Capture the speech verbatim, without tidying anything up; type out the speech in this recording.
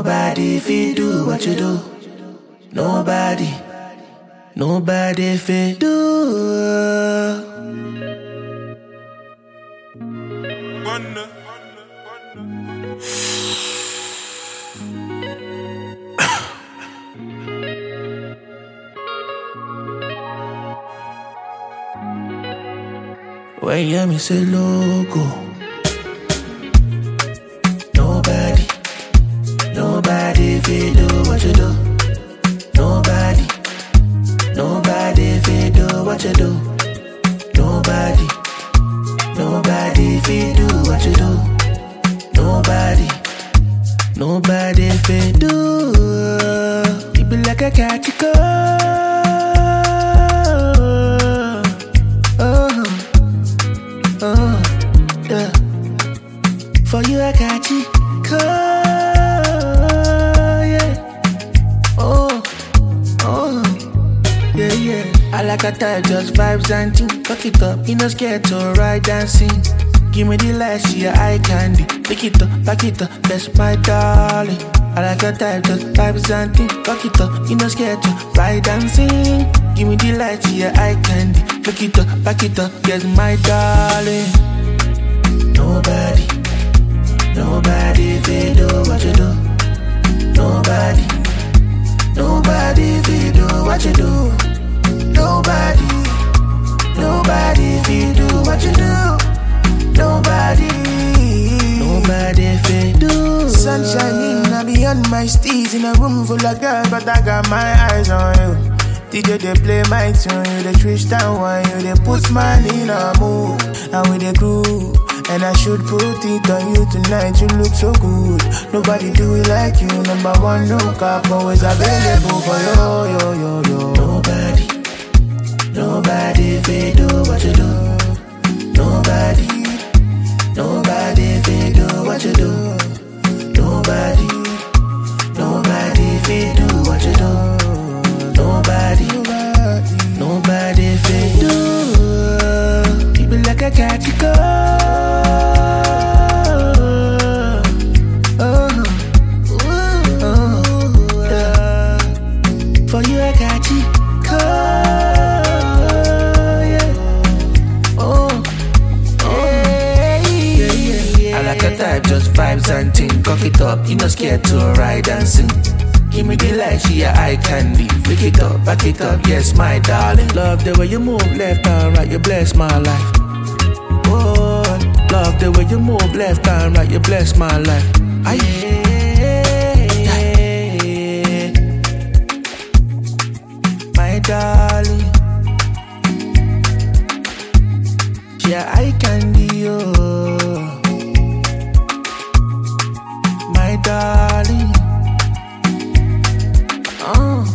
Nobody fit do what you do. Nobody. Nobody fit do. Wonder. When you hear me say logo, nobody, nobody fit do what you do. Nobody, nobody fit do what you do. Nobody, nobody fit do what you do. Nobody, nobody fit do. You be like a catchy girl. Oh, yeah. For you I got you cold, yeah. Oh, oh, yeah, yeah. I like a type, just vibes and thing. Fuck it up, you not scared to ride dancing. Give me the lights, see your eye candy. Pick it up, back it up, that's my darling. I like a type, just vibes and thing. Fuck it up, you not scared to ride dancing. Give me the lights, see your eye candy. Pick it up, back it up, yes, my darling. Nobody, nobody fit do what you do. Nobody, nobody fit do what you do. Nobody, nobody fit do what you do. Nobody, nobody fit do. Sun shining, I be on my steez in a room full of girls, but I got my eyes on you. D J they play my tune, you they twist down one, you they put man in a mood, and we they groove. And I should put it on you tonight, you look so good. Nobody do it like you, number one, no cap, always available for you, yo, yo, yo. Nobody, nobody fit do what you do. Nobody, nobody fit do what you do. Nobody, nobody fit do what you do. Nobody, nobody fit do. You be like a catchy girl. Oh, oh, yeah. For you I got you cold, yeah. Oh, oh, yeah, yeah, yeah. I like a type, just vibes and ting. Cock it up, you not scared to ride and sing. Give me the light, see your eye candy. Pick it up, back it up, yes, my darling. Love the way you move left and right, you bless my life. Oh, love the way you move left and right, you bless my life. Aye. Yeah. My darling, yeah, eye candy, oh. My darling. Oh.